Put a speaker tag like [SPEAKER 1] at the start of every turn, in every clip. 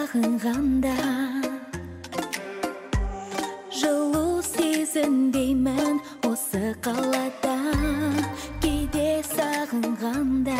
[SPEAKER 1] сағынғанда жылу сезінбеймін осы қалада кейде сағынғанда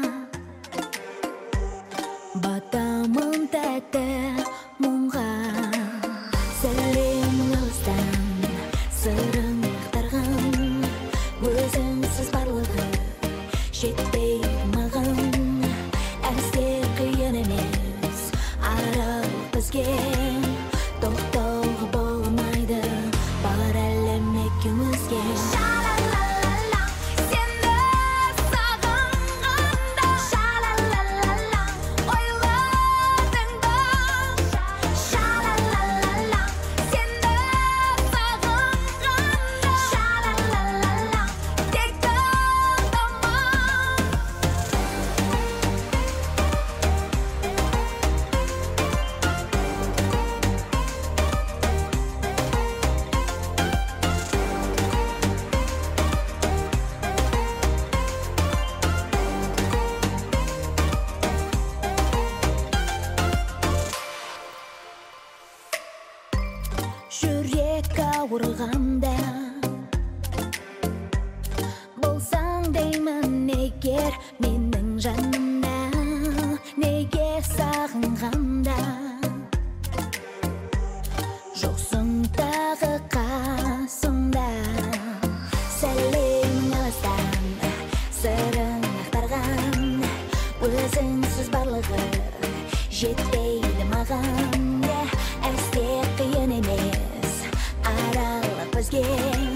[SPEAKER 1] батамын тәтті мұңға сәлемің алыстан сырың ақтарған өзіңсіз барлығы жетпейді маған әсте қиын емес арал бізге тоқтауға болмайды бар әлем екеумізге ша-ла-ла-ла-ла сені сағынғанда ша-ла-ла-ла-ла ойладың ба ша-ла-ла-ла-ла сені сағынғанда ша-ла-ла-ла-ла тек тыңдама жүрек ауырғанда болсаң деймін егер менің жанымда неге сағынғанда жоқсың тағы қасымда сәлемің алыстан сырың ақтарған өзіңсіз барлығы жетпейді маған әсте қиын емес аралық бізге